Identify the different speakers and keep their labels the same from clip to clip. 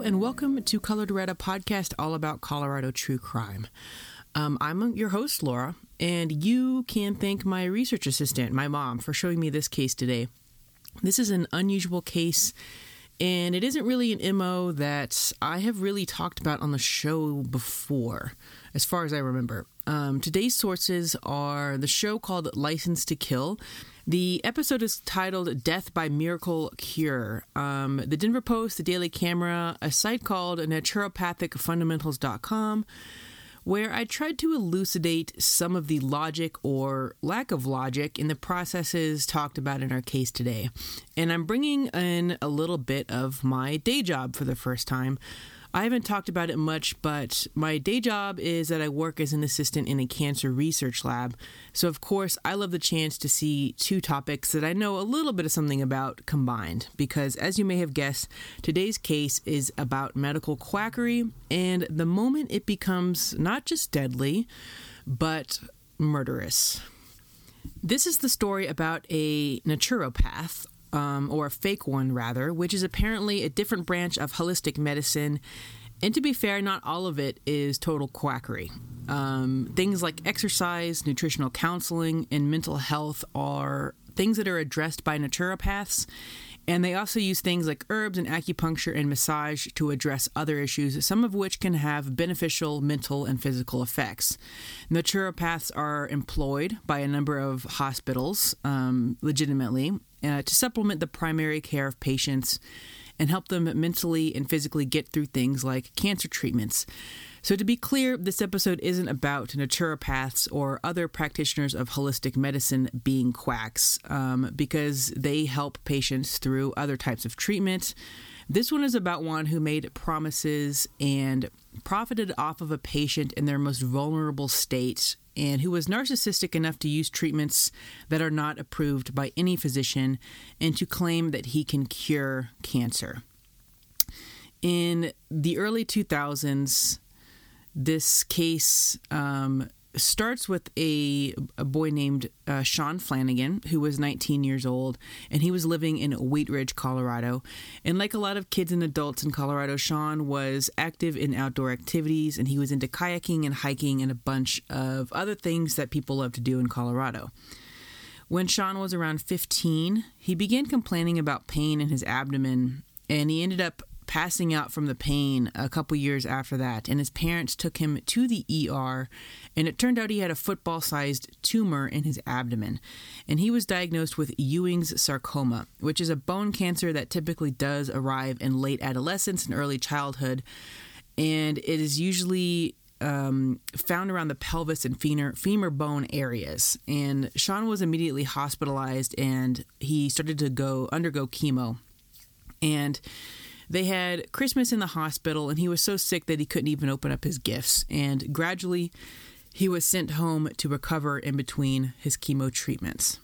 Speaker 1: and welcome to Colorado podcast, all about Colorado true crime. I'm your host, Laura, and you can thank my research assistant, my mom, for showing me this case today. This is an unusual case, and it isn't really an MO that I have really talked about on the show before, as far as I remember. Today's sources are the show called License to Kill. The episode is titled Death by Miracle Cure. The Denver Post, the Daily Camera, a site called naturopathicfundamentals.com, where I tried to elucidate some of the logic or lack of logic in the processes talked about in our case today. And I'm bringing in a little bit of my day job for the first time. I haven't talked about it much, but my day job is that I work as an assistant in a cancer research lab. So, of course, I love the chance to see two topics that I know a little bit of something about combined. Because, as you may have guessed, today's case is about medical quackery and the moment it becomes not just deadly, but murderous. This is the story about a naturopath, or a fake one rather, which is apparently a different branch of holistic medicine. And to be fair, not all of it is total quackery. Things like exercise, nutritional counseling, and mental health are things that are addressed by naturopaths. And they also use things like herbs and acupuncture and massage to address other issues, some of which can have beneficial mental and physical effects. Naturopaths are employed by a number of hospitals, legitimately, to supplement the primary care of patients and help them mentally and physically get through things like cancer treatments. So to be clear, this episode isn't about naturopaths or other practitioners of holistic medicine being quacks, because they help patients through other types of treatment. This one is about one who made promises and profited off of a patient in their most vulnerable state, and who was narcissistic enough to use treatments that are not approved by any physician and to claim that he can cure cancer. In the early 2000s, this case starts with a boy named Sean Flanagan, who was 19 years old, and he was living in Wheat Ridge, Colorado. And like a lot of kids and adults in Colorado, Sean was active in outdoor activities, and he was into kayaking and hiking and a bunch of other things that people love to do in Colorado. When Sean was around 15, he began complaining about pain in his abdomen, and he ended up passing out from the pain a couple years after that, and his parents took him to the ER, and it turned out he had a football-sized tumor in his abdomen, and he was diagnosed with Ewing's sarcoma, which is a bone cancer that typically does arrive in late adolescence and early childhood, and it is usually found around the pelvis and femur bone areas. And Sean was immediately hospitalized, and he started to undergo chemo, and they had Christmas in the hospital, and he was so sick that he couldn't even open up his gifts. And gradually, he was sent home to recover in between his chemo treatments.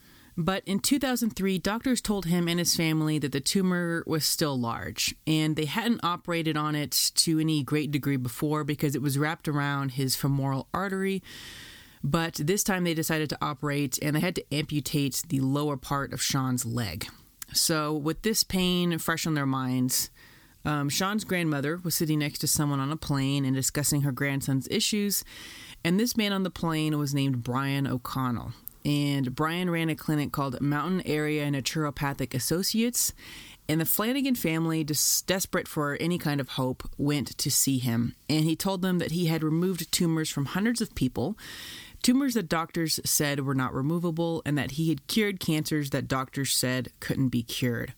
Speaker 1: But in 2003, doctors told him and his family that the tumor was still large, and they hadn't operated on it to any great degree before because it was wrapped around his femoral artery. But this time they decided to operate, and they had to amputate the lower part of Sean's leg. So with this pain fresh on their minds, Sean's grandmother was sitting next to someone on a plane and discussing her grandson's issues. And this man on the plane was named Brian O'Connell. And Brian ran a clinic called Mountain Area Naturopathic Associates. And the Flanagan family, desperate for any kind of hope, went to see him. And he told them that he had removed tumors from hundreds of people, tumors that doctors said were not removable, and that he had cured cancers that doctors said couldn't be cured.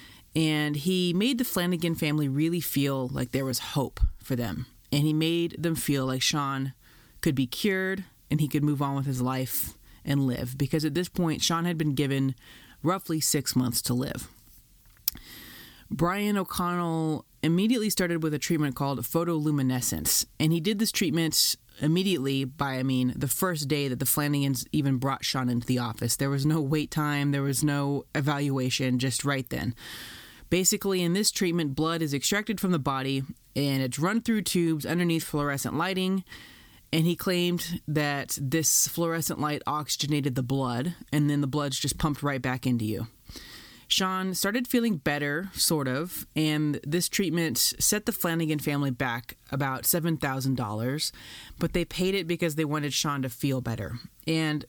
Speaker 1: And he made the Flanagan family really feel like there was hope for them. And he made them feel like Sean could be cured and he could move on with his life and live. Because at this point, Sean had been given roughly 6 months to live. Brian O'Connell immediately started with a treatment called photoluminescence. And he did this treatment immediately the first day that the Flanagans even brought Sean into the office. There was no wait time. There was no evaluation, just right then. Basically, in this treatment, blood is extracted from the body, and it's run through tubes underneath fluorescent lighting. And he claimed that this fluorescent light oxygenated the blood, and then the blood's just pumped right back into you. Sean started feeling better, sort of, and this treatment set the Flanagan family back about $7,000, but they paid it because they wanted Sean to feel better. And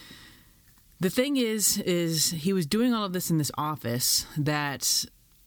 Speaker 1: the thing is he was doing all of this in this office that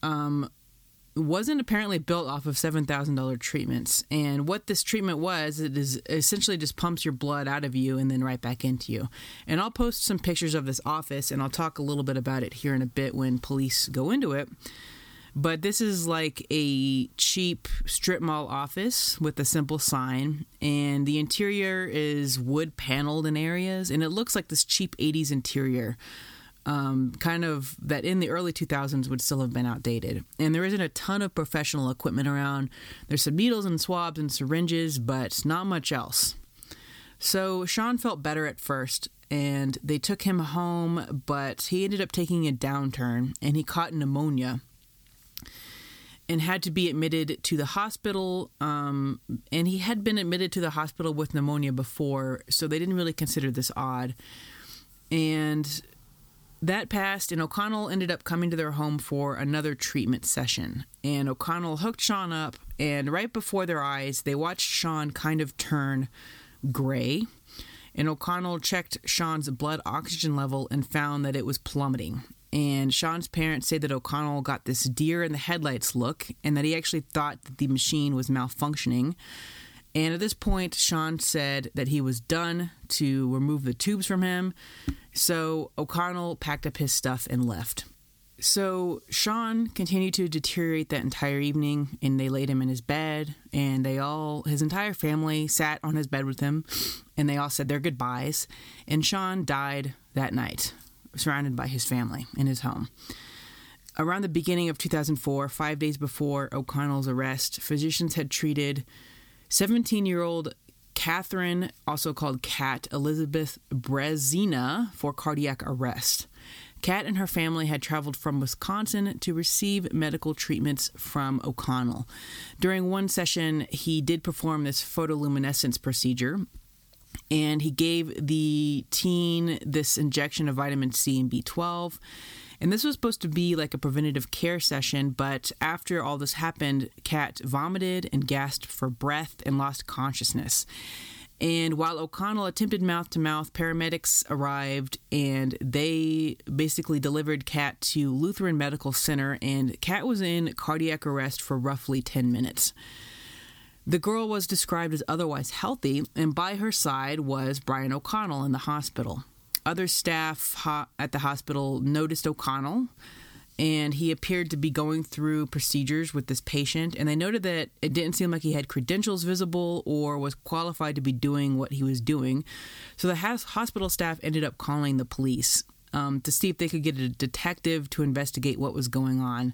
Speaker 1: wasn't apparently built off of $7,000 treatments. And what this treatment was, it is essentially just pumps your blood out of you and then right back into you. And I'll post some pictures of this office, and I'll talk a little bit about it here in a bit when police go into it. But this is like a cheap strip mall office with a simple sign, and the interior is wood paneled in areas, and it looks like this cheap 80s interior. Kind of that in the early 2000s would still have been outdated. And there isn't a ton of professional equipment around. There's some needles and swabs and syringes, but not much else. So Sean felt better at first, and they took him home, but he ended up taking a downturn, and he caught pneumonia and had to be admitted to the hospital. And he had been admitted to the hospital with pneumonia before, so they didn't really consider this odd. And that passed, and O'Connell ended up coming to their home for another treatment session. And O'Connell hooked Sean up, and right before their eyes, they watched Sean kind of turn gray. And O'Connell checked Sean's blood oxygen level and found that it was plummeting. And Sean's parents say that O'Connell got this deer in the headlights look, and that he actually thought that the machine was malfunctioning. And at this point, Sean said that he was done to remove the tubes from him. So O'Connell packed up his stuff and left. So Sean continued to deteriorate that entire evening, and they laid him in his bed, and his entire family sat on his bed with him, and they all said their goodbyes. And Sean died that night, surrounded by his family in his home. Around the beginning of 2004, 5 days before O'Connell's arrest, physicians had treated 17-year-old Catherine, also called Kat Elizabeth Brezina, for cardiac arrest. Kat and her family had traveled from Wisconsin to receive medical treatments from O'Connell. During one session, he did perform this photoluminescence procedure, and he gave the teen this injection of vitamin C and B12. And this was supposed to be like a preventative care session, but after all this happened, Kat vomited and gasped for breath and lost consciousness. And while O'Connell attempted mouth-to-mouth, paramedics arrived, and they basically delivered Kat to Lutheran Medical Center, and Kat was in cardiac arrest for roughly 10 minutes. The girl was described as otherwise healthy, and by her side was Brian O'Connell in the hospital. Other staff at the hospital noticed O'Connell, and he appeared to be going through procedures with this patient, and they noted that it didn't seem like he had credentials visible or was qualified to be doing what he was doing. So the hospital staff ended up calling the police to see if they could get a detective to investigate what was going on.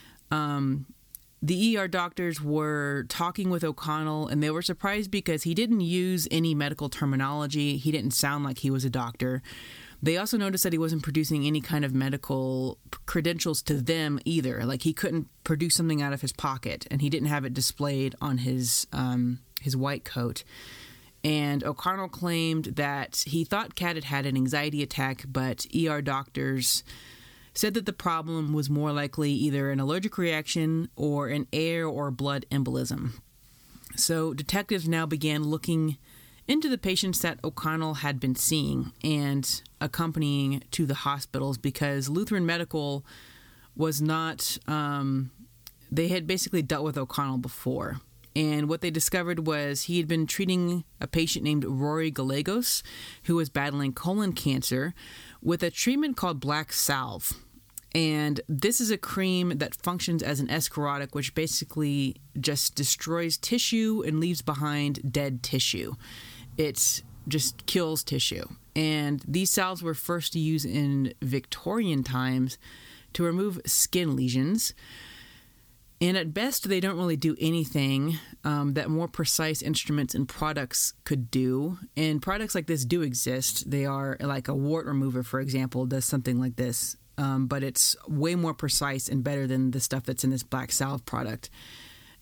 Speaker 1: The ER doctors were talking with O'Connell, and they were surprised because he didn't use any medical terminology. He didn't sound like he was a doctor. They also noticed that he wasn't producing any kind of medical credentials to them either. Like, he couldn't produce something out of his pocket, and he didn't have it displayed on his white coat. And O'Connell claimed that he thought Kat had had an anxiety attack, but ER doctors said that the problem was more likely either an allergic reaction or an air or blood embolism. So detectives now began looking into the patients that O'Connell had been seeing and accompanying to the hospitals, because Lutheran Medical was not, they had basically dealt with O'Connell before. And what they discovered was he had been treating a patient named Rory Gallegos, who was battling colon cancer, with a treatment called Black Salve. And this is a cream that functions as an escharotic, which basically just destroys tissue and leaves behind dead tissue. It just kills tissue. And these salves were first used in Victorian times to remove skin lesions. And at best, they don't really do anything that more precise instruments and products could do. And products like this do exist. They are like a wart remover, for example, does something like this. But it's way more precise and better than the stuff that's in this Black Salve product.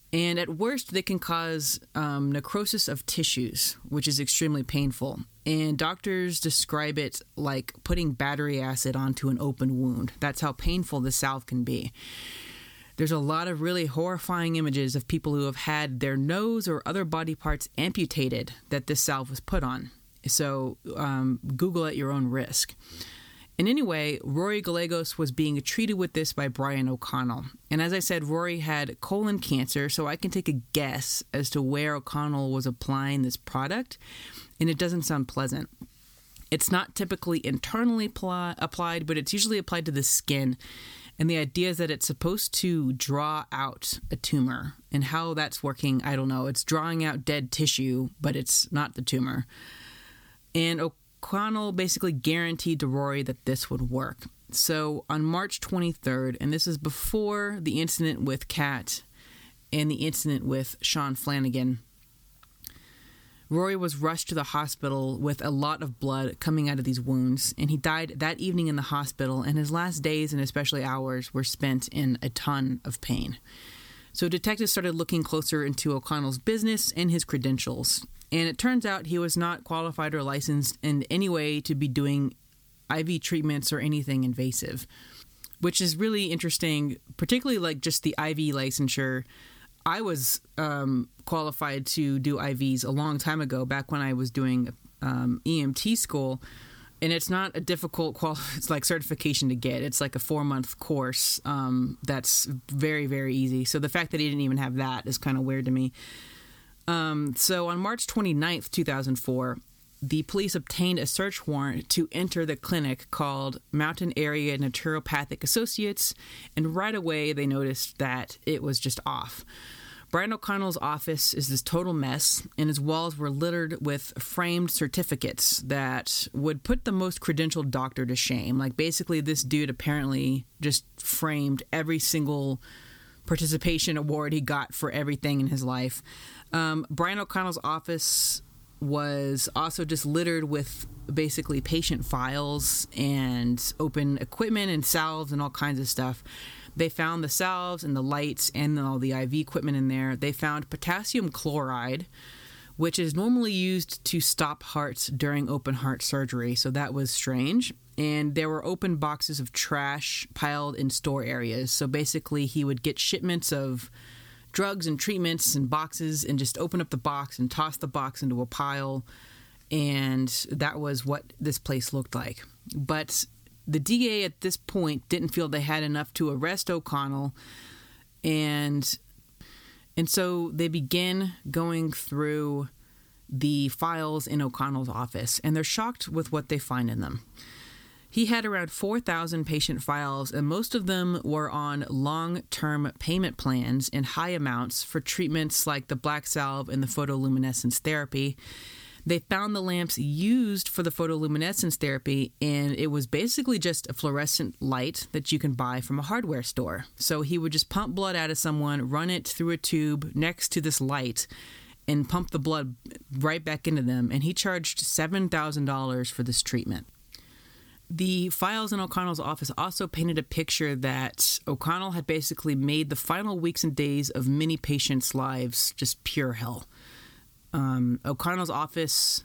Speaker 1: And at worst, they can cause necrosis of tissues, which is extremely painful. And doctors describe it like putting battery acid onto an open wound. That's how painful the salve can be. There's a lot of really horrifying images of people who have had their nose or other body parts amputated that this salve was put on. So Google at your own risk. And anyway, Rory Gallegos was being treated with this by Brian O'Connell. And as I said, Rory had colon cancer, so I can take a guess as to where O'Connell was applying this product, and it doesn't sound pleasant. It's not typically internally applied, but it's usually applied to the skin. And the idea is that it's supposed to draw out a tumor. And how that's working, I don't know. It's drawing out dead tissue, but it's not the tumor. And O'Connell basically guaranteed to Rory that this would work. So on March 23rd, and this is before the incident with Kat and the incident with Sean Flanagan, Rory was rushed to the hospital with a lot of blood coming out of these wounds, and he died that evening in the hospital, and his last days and especially hours were spent in a ton of pain. So detectives started looking closer into O'Connell's business and his credentials, and it turns out he was not qualified or licensed in any way to be doing IV treatments or anything invasive, which is really interesting, particularly like just the IV licensure. I was qualified to do IVs a long time ago, back when I was doing EMT school, and it's not a difficult it's like certification to get. It's like a 4-month course that's very, very easy. So the fact that he didn't even have that is kind of weird to me. So on March 29th, 2004, the police obtained a search warrant to enter the clinic called Mountain Area Naturopathic Associates, and right away they noticed that it was just off. Brian O'Connell's office is this total mess, and his walls were littered with framed certificates that would put the most credentialed doctor to shame. Like, basically, this dude apparently just framed every single participation award he got for everything in his life. Brian O'Connell's office was also just littered with basically patient files and open equipment and salves and all kinds of stuff. They found the salves and the lights and all the IV equipment in there. They found potassium chloride, which is normally used to stop hearts during open heart surgery, so that was strange. And there were open boxes of trash piled in store areas. So basically he would get shipments of drugs and treatments and boxes and just open up the box and toss the box into a pile. And that was what this place looked like. But the DA at this point didn't feel they had enough to arrest O'Connell. And so they begin going through the files in O'Connell's office, and they're shocked with what they find in them. He had around 4,000 patient files, and most of them were on long-term payment plans in high amounts for treatments like the black salve and the photoluminescence therapy. They found the lamps used for the photoluminescence therapy, and it was basically just a fluorescent light that you can buy from a hardware store. So he would just pump blood out of someone, run it through a tube next to this light, and pump the blood right back into them, and he charged $7,000 for this treatment. The files in O'Connell's office also painted a picture that O'Connell had basically made the final weeks and days of many patients' lives just pure hell. O'Connell's office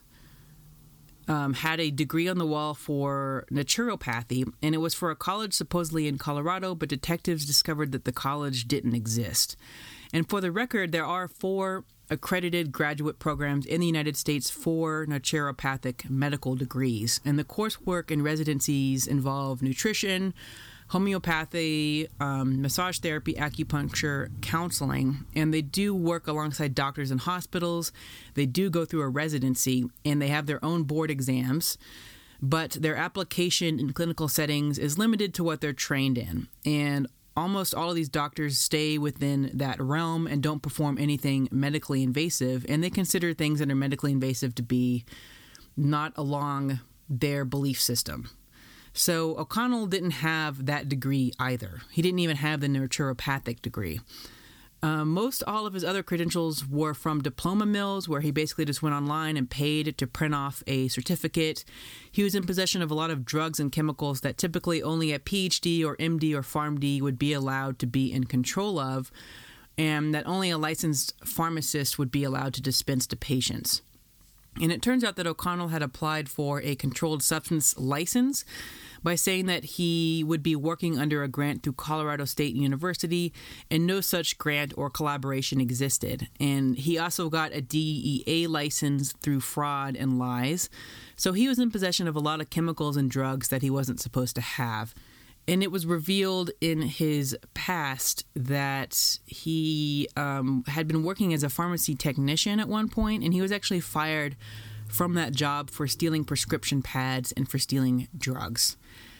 Speaker 1: had a degree on the wall for naturopathy, and it was for a college supposedly in Colorado, but detectives discovered that the college didn't exist. And for the record, there are 4 accredited graduate programs in the United States for naturopathic medical degrees. And the coursework and residencies involve nutrition, homeopathy, massage therapy, acupuncture, counseling. And they do work alongside doctors in hospitals. They do go through a residency, and they have their own board exams. But their application in clinical settings is limited to what they're trained in. And almost all of these doctors stay within that realm and don't perform anything medically invasive, and they consider things that are medically invasive to be not along their belief system. So O'Connell didn't have that degree either. He didn't even have the naturopathic degree. Most all of his other credentials were from diploma mills, where he basically just went online and paid to print off a certificate. He was in possession of a lot of drugs and chemicals that typically only a PhD or MD or PharmD would be allowed to be in control of. and that only a licensed pharmacist would be allowed to dispense to patients. And it turns out that O'Connell had applied for a controlled substance license by saying that he would be working under a grant through Colorado State University, and no such grant or collaboration existed. And he also got a DEA license through fraud and lies. So he was in possession of a lot of chemicals and drugs that he wasn't supposed to have. And it was revealed in his past that he had been working as a pharmacy technician at one point, and he was actually fired from that job for stealing prescription pads and for stealing drugs.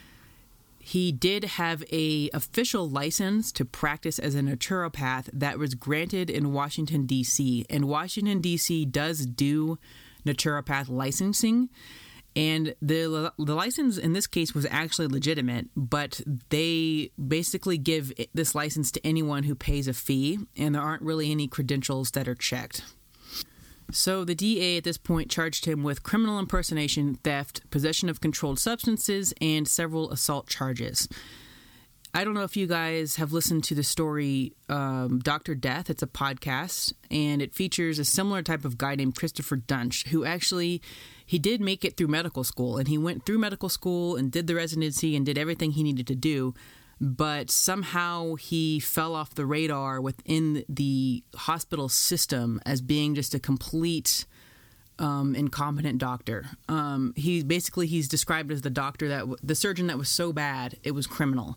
Speaker 1: He did have an official license to practice as a naturopath that was granted in Washington, D.C., and Washington, D.C. does do naturopath licensing. And the license in this case was actually legitimate, but they basically give this license to anyone who pays a fee, and there aren't really any credentials that are checked. So the DA at this point charged him with criminal impersonation, theft, possession of controlled substances, and several assault charges. I don't know if you guys have listened to the story Dr. Death. It's a podcast, and it features a similar type of guy named Christopher Dunch, who actually, he did make it through medical school, and he went through medical school and did the residency and did everything he needed to do, but somehow he fell off the radar within the hospital system as being just a complete incompetent doctor. He's described as the surgeon that was so bad it was criminal.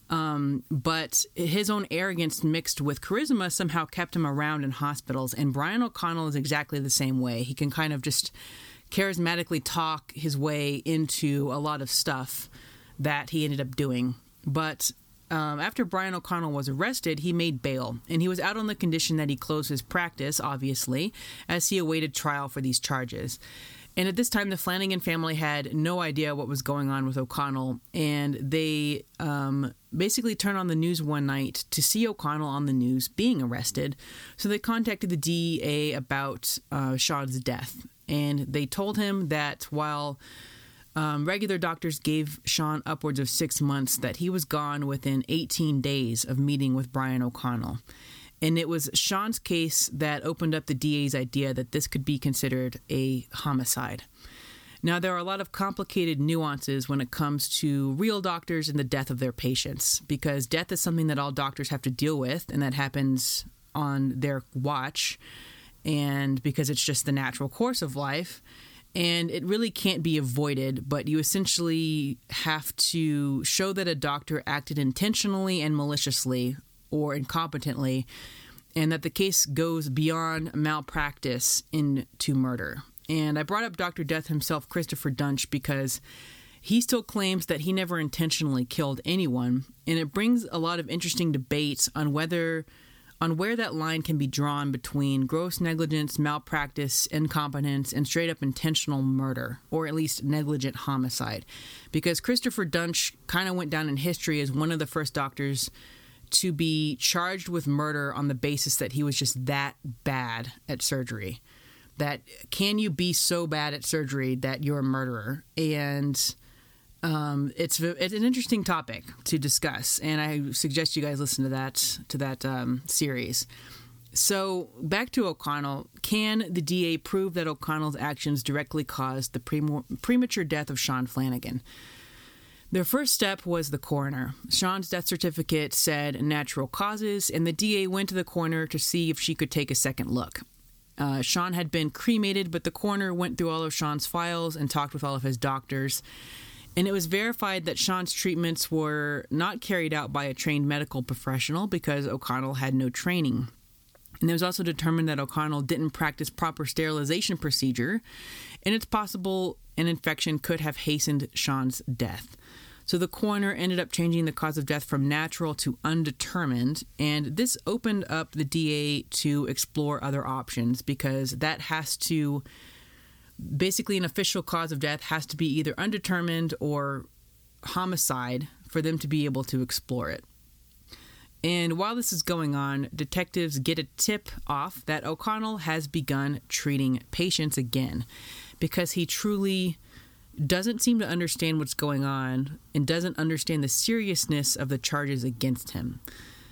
Speaker 1: But his own arrogance mixed with charisma somehow kept him around in hospitals. And Brian O'Connell is exactly the same way. He can kind of just charismatically talk his way into a lot of stuff that he ended up doing. But after Brian O'Connell was arrested, he made bail, and he was out on the condition that he close his practice, obviously, as he awaited trial for these charges. And at this time, the Flanagan family had no idea what was going on with O'Connell, and they basically turned on the news one night to see O'Connell on the news being arrested. So they contacted the DEA about Sean's death, and they told him that while regular doctors gave Sean upwards of 6 months, that he was gone within 18 days of meeting with Brian O'Connell. And it was Sean's case that opened up the DA's idea that this could be considered a homicide. Now, there are a lot of complicated nuances when it comes to real doctors and the death of their patients, because death is something that all doctors have to deal with, and that happens on their watch, and because it's just the natural course of life. And it really can't be avoided, but you essentially have to show that a doctor acted intentionally and maliciously or incompetently, and that the case goes beyond malpractice into murder. And I brought up Dr. Death himself, Christopher Dunch, because he still claims that he never intentionally killed anyone, and it brings a lot of interesting debates on where that line can be drawn between gross negligence, malpractice, incompetence, and straight-up intentional murder, or at least negligent homicide. Because Christopher Dunch kind of went down in history as one of the first doctors to be charged with murder on the basis that he was just that bad at surgery. That can you be so bad at surgery that you're a murderer? And it's an interesting topic to discuss, and I suggest you guys listen to that series. So back to O'Connell. Can the DA prove that O'Connell's actions directly caused the premature death of Sean Flanagan? Their first step was the coroner. Sean's death certificate said natural causes, and the DA went to the coroner to see if she could take a second look. Sean had been cremated, but the coroner went through all of Sean's files and talked with all of his doctors. And it was verified that Sean's treatments were not carried out by a trained medical professional because O'Connell had no training. And it was also determined that O'Connell didn't practice proper sterilization procedure, and it's possible an infection could have hastened Sean's death. So the coroner ended up changing the cause of death from natural to undetermined, and this opened up the DA to explore other options, because that has to, basically an official cause of death has to be either undetermined or homicide for them to be able to explore it. And while this is going on, detectives get a tip off that O'Connell has begun treating patients again, because he truly doesn't seem to understand what's going on and doesn't understand the seriousness of the charges against him.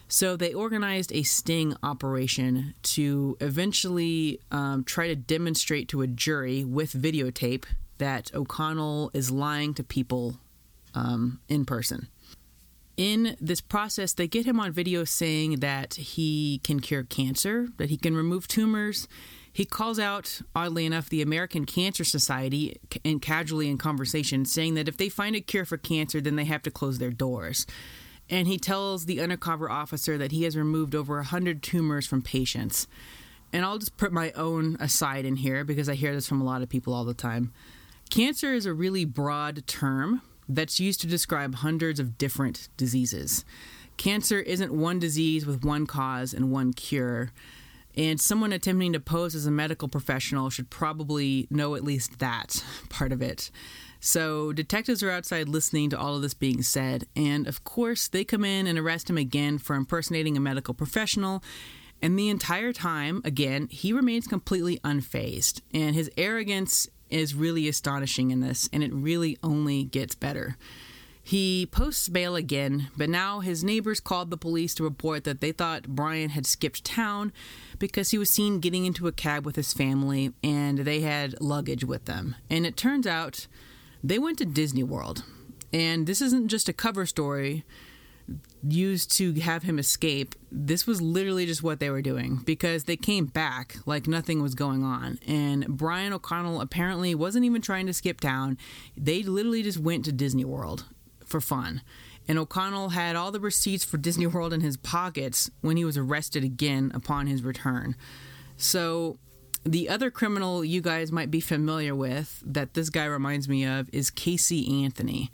Speaker 1: So they organized a sting operation to eventually try to demonstrate to a jury with videotape that O'Connell is lying to people in person. In this process, they get him on video saying that he can cure cancer, that he can remove tumors. He calls out, oddly enough, the American Cancer Society and casually in conversation, saying that if they find a cure for cancer, then they have to close their doors. And he tells the undercover officer that he has removed over 100 tumors from patients. And I'll just put my own aside in here because I hear this from a lot of people all the time. Cancer is a really broad term that's used to describe hundreds of different diseases. Cancer isn't one disease with one cause and one cure, and someone attempting to pose as a medical professional should probably know at least that part of it. So detectives are outside listening to all of this being said, and of course they come in and arrest him again for impersonating a medical professional, and the entire time, again, he remains completely unfazed, and his arrogance is really astonishing in this, and it really only gets better. He posts bail again, but now his neighbors called the police to report that they thought Brian had skipped town because he was seen getting into a cab with his family, and they had luggage with them. And it turns out they went to Disney World. And this isn't just a cover story used to have him escape. This was literally just what they were doing because they came back like nothing was going on. And Brian O'Connell apparently wasn't even trying to skip town. They literally just went to Disney World for fun. And O'Connell had all the receipts for Disney World in his pockets when he was arrested again upon his return. So the other criminal you guys might be familiar with that this guy reminds me of is Casey Anthony.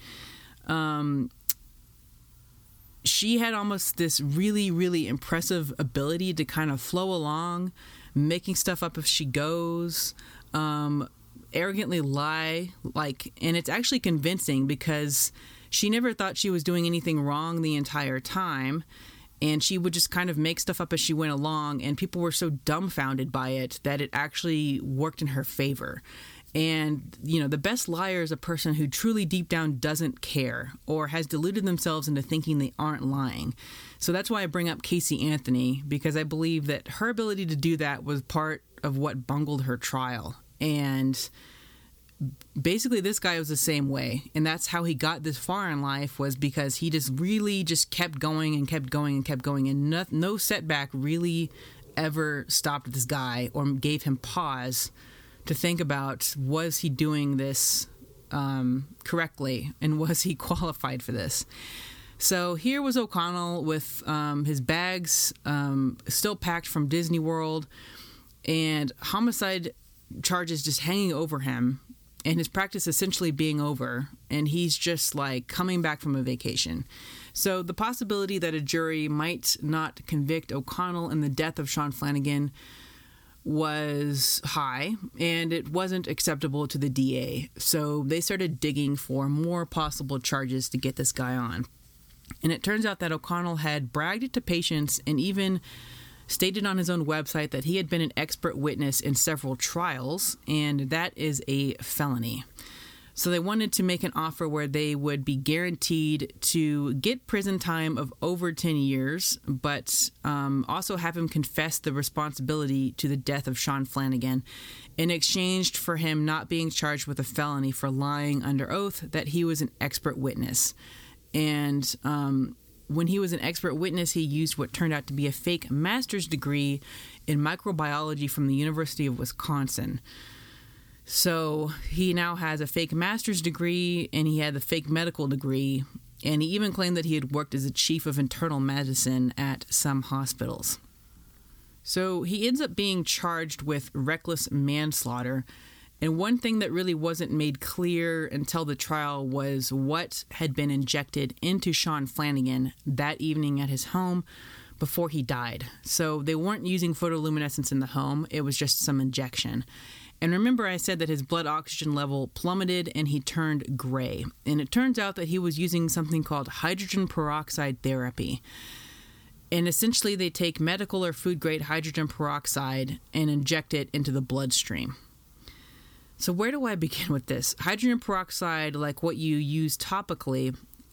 Speaker 1: She had almost this really, really impressive ability to kind of flow along, making stuff up as she goes, arrogantly lie, and it's actually convincing because she never thought she was doing anything wrong the entire time, and she would just kind of make stuff up as she went along, and people were so dumbfounded by it that it actually worked in her favor. And, the best liar is a person who truly deep down doesn't care or has deluded themselves into thinking they aren't lying. So that's why I bring up Casey Anthony, because I believe that her ability to do that was part of what bungled her trial. And basically this guy was the same way. And that's how he got this far in life, was because he just really just kept going and kept going and kept going. And no setback really ever stopped this guy or gave him pause to think about, was he doing this correctly, and was he qualified for this? So here was O'Connell with his bags still packed from Disney World, and homicide charges just hanging over him, and his practice essentially being over, and he's just like coming back from a vacation. So the possibility that a jury might not convict O'Connell in the death of Sean Flanagan was high, and it wasn't acceptable to the DA. So they started digging for more possible charges to get this guy on. And it turns out that O'Connell had bragged to patients and even stated on his own website that he had been an expert witness in several trials, and that is a felony. So they wanted to make an offer where they would be guaranteed to get prison time of over 10 years, but also have him confess the responsibility to the death of Sean Flanagan in exchange for him not being charged with a felony for lying under oath that he was an expert witness. And when he was an expert witness, he used what turned out to be a fake master's degree in microbiology from the University of Wisconsin. So he now has a fake master's degree, and he had the fake medical degree, and he even claimed that he had worked as a chief of internal medicine at some hospitals. So he ends up being charged with reckless manslaughter, and one thing that really wasn't made clear until the trial was what had been injected into Sean Flanagan that evening at his home before he died. So they weren't using photoluminescence in the home, it was just some injection. And remember, I said that his blood oxygen level plummeted and he turned gray. And it turns out that he was using something called hydrogen peroxide therapy. And essentially, they take medical or food-grade hydrogen peroxide and inject it into the bloodstream. So where do I begin with this? Hydrogen peroxide, like what you use topically,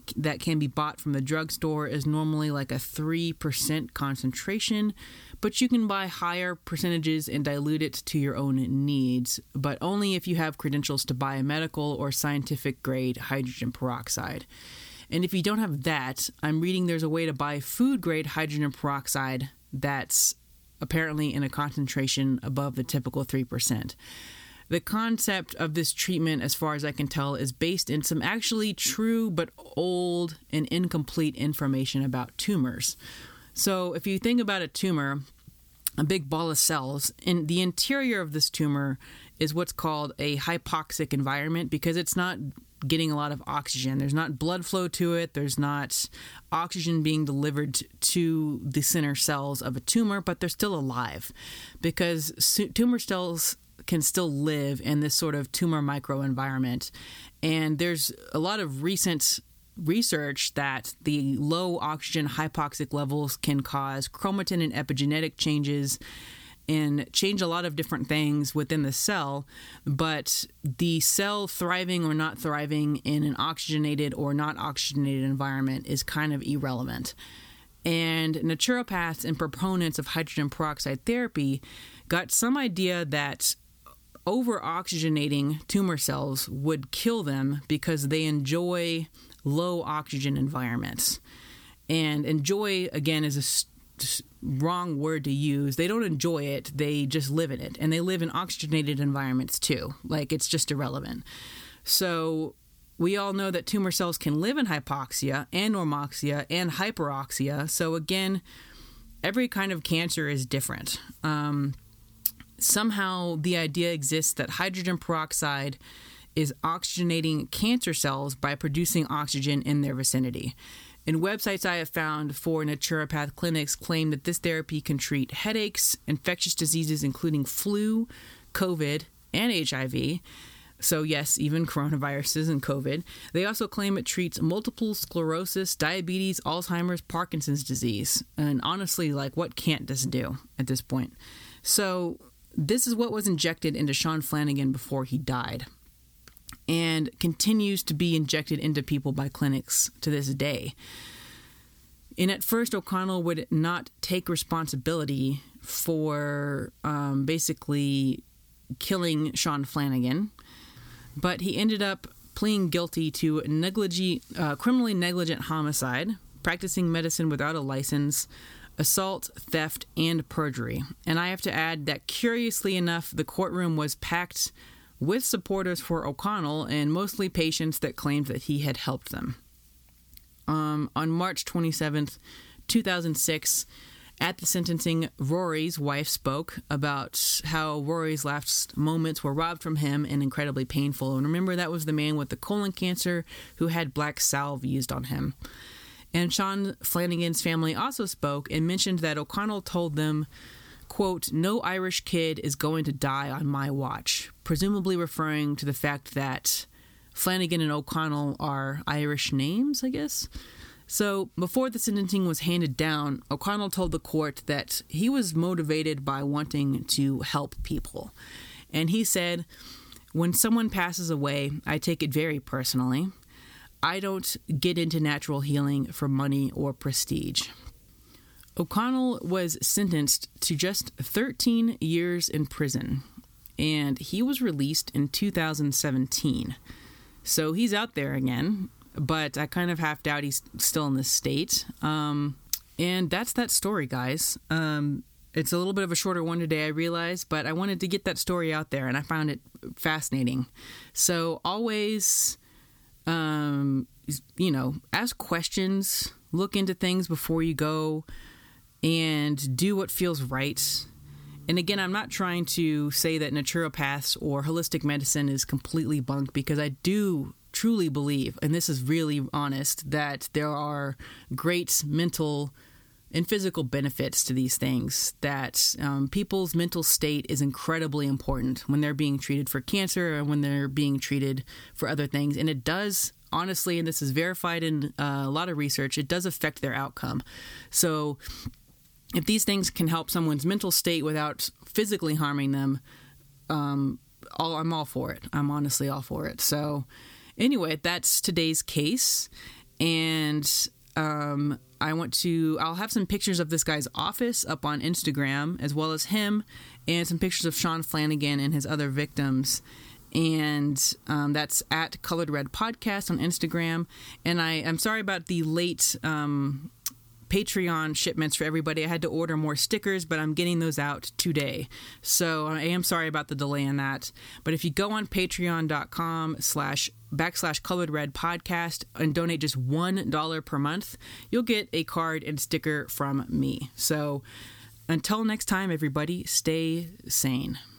Speaker 1: that can be bought from the drugstore is normally like a 3% concentration, but you can buy higher percentages and dilute it to your own needs, but only if you have credentials to buy a medical or scientific grade hydrogen peroxide. And if you don't have that, I'm reading there's a way to buy food grade hydrogen peroxide that's apparently in a concentration above the typical 3%. The concept of this treatment, as far as I can tell, is based in some actually true but old and incomplete information about tumors. So if you think about a tumor, a big ball of cells, in the interior of this tumor is what's called a hypoxic environment because it's not getting a lot of oxygen. There's not blood flow to it. There's not oxygen being delivered to the center cells of a tumor, but they're still alive because tumor cells can still live in this sort of tumor microenvironment. And there's a lot of recent research that the low oxygen hypoxic levels can cause chromatin and epigenetic changes and change a lot of different things within the cell, but the cell thriving or not thriving in an oxygenated or not oxygenated environment is kind of irrelevant. And naturopaths and proponents of hydrogen peroxide therapy got some idea that over-oxygenating tumor cells would kill them because they enjoy low oxygen environments. And enjoy, again, is a wrong word to use. They don't enjoy it, they just live in it. And they live in oxygenated environments too. Like, it's just irrelevant. So we all know that tumor cells can live in hypoxia and normoxia and hyperoxia. So again, every kind of cancer is different. Somehow the idea exists that hydrogen peroxide is oxygenating cancer cells by producing oxygen in their vicinity. And websites I have found for naturopath clinics claim that this therapy can treat headaches, infectious diseases including flu, COVID, and HIV. So yes, even coronaviruses and COVID. They also claim it treats multiple sclerosis, diabetes, Alzheimer's, Parkinson's disease. And honestly, like, what can't this do at this point? So this is what was injected into Sean Flanagan before he died, and continues to be injected into people by clinics to this day. And at first, O'Connell would not take responsibility for basically killing Sean Flanagan, but he ended up pleading guilty to criminally negligent homicide, practicing medicine without a license, assault, theft, and perjury. And I have to add that, curiously enough, the courtroom was packed with supporters for O'Connell and mostly patients that claimed that he had helped them. On March 27th, 2006, at the sentencing, Rory's wife spoke about how Rory's last moments were robbed from him and incredibly painful. And remember, that was the man with the colon cancer who had black salve used on him. And Sean Flanagan's family also spoke and mentioned that O'Connell told them, quote, "No Irish kid is going to die on my watch," presumably referring to the fact that Flanagan and O'Connell are Irish names, I guess. So before the sentencing was handed down, O'Connell told the court that he was motivated by wanting to help people. And he said, "When someone passes away, I take it very personally. I don't get into natural healing for money or prestige." O'Connell was sentenced to just 13 years in prison, and he was released in 2017. So he's out there again, but I kind of half doubt he's still in this state. And that's that story, guys. It's a little bit of a shorter one today, I realize, but I wanted to get that story out there, and I found it fascinating. So always, ask questions, look into things before you go, and do what feels right. And again, I'm not trying to say that naturopaths or holistic medicine is completely bunk, because I do truly believe, and this is really honest, that there are great mental and physical benefits to these things, that people's mental state is incredibly important when they're being treated for cancer and when they're being treated for other things. And it does, honestly, and this is verified in a lot of research, it does affect their outcome. So if these things can help someone's mental state without physically harming them, I'm all for it. I'm honestly all for it. So anyway, that's today's case. And I'll have some pictures of this guy's office up on Instagram, as well as him, and some pictures of Sean Flanagan and his other victims. And that's at Colored Red Podcast on Instagram. And I'm sorry about the late Patreon shipments for everybody. I had to order more stickers, but I'm getting those out today. So I am sorry about the delay in that. But if you go on patreon.com/Colored Red Podcast and donate just $1 per month, you'll get a card and sticker from me. So until next time, everybody, stay sane.